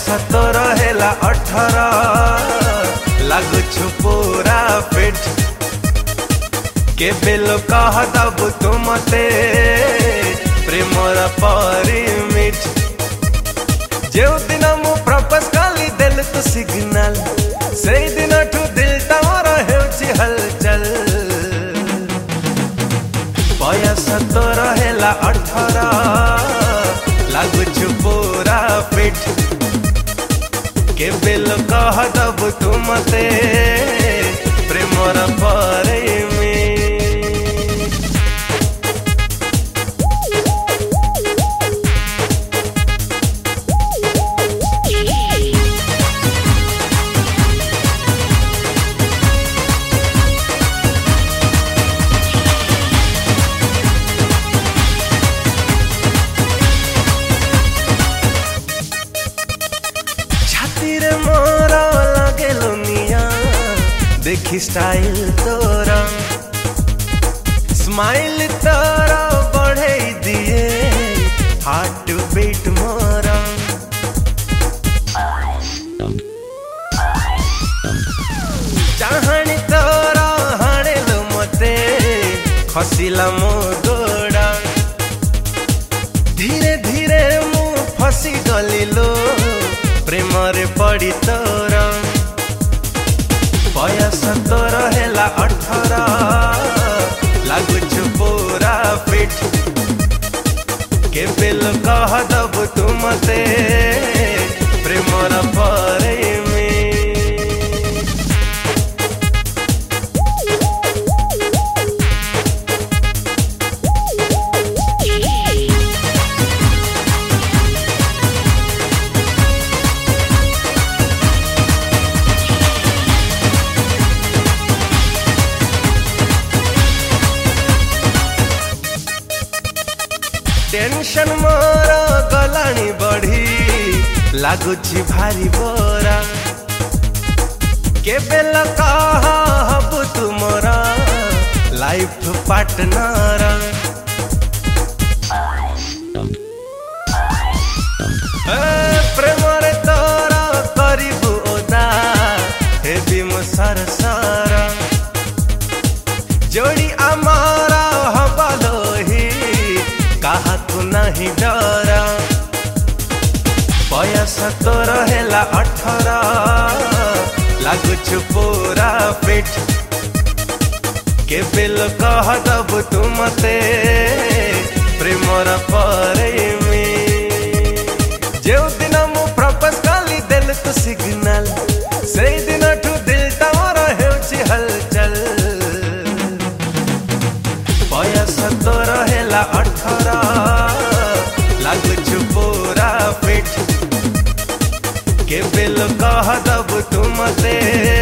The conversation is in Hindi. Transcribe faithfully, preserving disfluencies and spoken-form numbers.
तो रहेला अठारह लगुछु पूरा फिट के बेलो कह दबु तू मते प्रेमर परिमिट जो दिन मु प्रपोज कली देल तू सिग्नल से दिन ठू दिल तमर हेउछि हलचल बयस तो रहेला अठारह लगुछु पूरा फिट के बेल कह दबु तू मते प्रेमर परिमिट मोरा लगे लुनिया देखी स्टाइल तोरा स्माइल तोरा बढ़े दिए हार्ट बीट मोरा चाहनी तोरा हाणे लो मते खसिला मो गोड़ा धीरे धीरे मु फसी गली लो प्रेमरे पड़ी तोरा बयस तो रहेला अठारह लगुछु पूरा फिट के बेल कह दबु तू मते प्रेमर परिमिट टेंशन मोरा गलानी बढ़ी लगुछि भारी बोरा के बेल कह हबु तू मोरा लाइफ पार्टनर प्रेमरे तोरा करिबु ओदा हेबी मो सर सर जोड़ी आमारा हबलोही कहा तू नहीं डरा बयस तो रहेला अठारह लगुछु पूरा फिट के बेल कह दबु तू मते प्रेमर परिमिट जो दिन मु प्रपोज कली देल तू सिग्नल से दिन ठू दिल तमर हेउछि हलचल बयस तो रहेला अठारह लगुछु पूरा फिट के बेल कह दबु तू मते